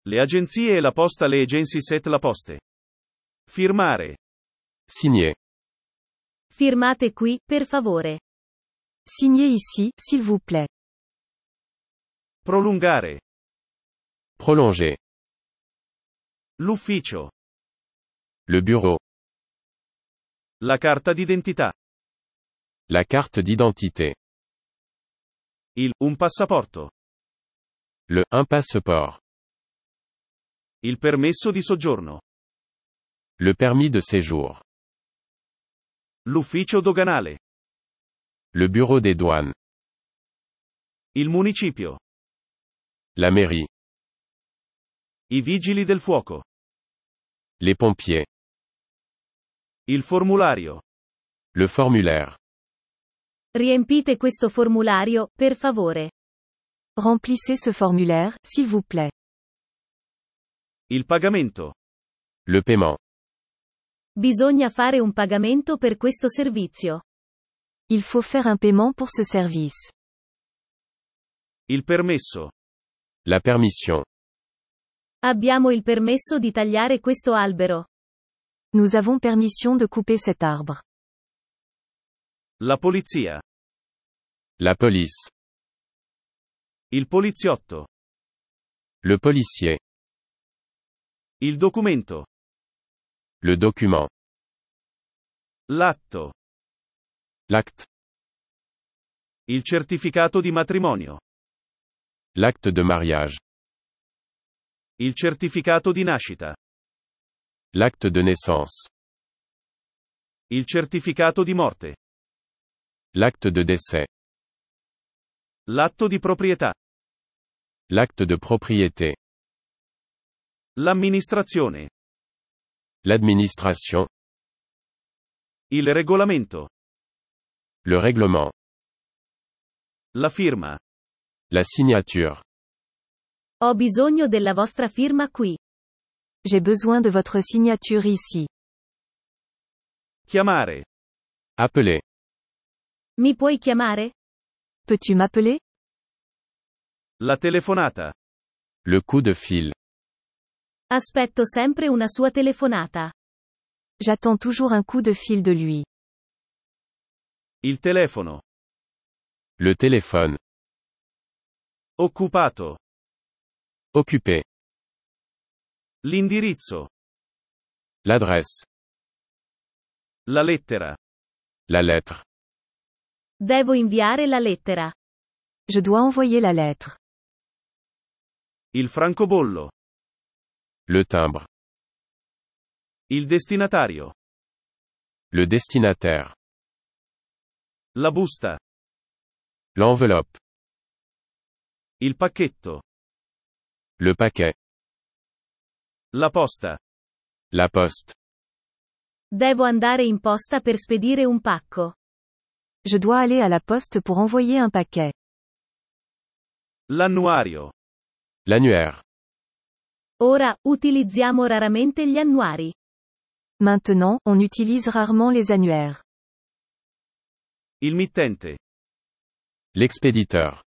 Le agenzie e la posta. Le agencies et la poste. Firmare. Signer. Firmate qui, per favore. Signez ici, s'il vous plaît. Prolungare. Prolonger. L'ufficio. Le bureau. La carta d'identità. La carte d'identité. Un passaporto. Un passeport. Il permesso di soggiorno. Le permis de séjour. L'ufficio doganale. Le bureau des douanes. Il municipio. La mairie. I vigili del fuoco. Les pompiers. Il formulario. Le formulaire. Riempite questo formulario, per favore. Remplissez ce formulaire, s'il vous plaît. Il pagamento. Le paiement. Bisogna fare un pagamento per questo servizio. Il faut faire un paiement pour ce service. Il permesso. La permission. Abbiamo il permesso di tagliare questo albero. Nous avons permission de couper cet arbre. La polizia. La police. Il poliziotto. Le policier. Il documento. Le document. L'atto. L'acte. Il certificato di matrimonio. L'acte de mariage. Il certificato di nascita. L'acte de naissance. Il certificato di morte. L'acte de décès. L'atto di proprietà. L'acte de propriété. L'amministrazione. L'administration. Il regolamento. Le règlement. La firma. La signature. Ho bisogno della vostra firma qui. J'ai besoin de votre signature ici. Chiamare. Appeler. Mi puoi chiamare? Peux-tu m'appeler? La telefonata. Le coup de fil. Aspetto sempre una sua telefonata. J'attends toujours un coup de fil de lui. Il telefono. Le téléphone. Occupato. Occupé. L'indirizzo. L'adresse. La lettera. La lettre. Devo inviare la lettera. Je dois envoyer la lettre. Il francobollo. Le timbre. Il destinatario. Le destinataire. La busta. L'enveloppe. Il pacchetto. Le paquet. La posta. La poste. Devo andare in posta per spedire un pacco. Je dois aller à la poste pour envoyer un paquet. L'annuario. L'annuaire. Ora, utilizziamo raramente gli annuari. Maintenant, on utilise rarement les annuaires. Il mittente. L'expéditeur.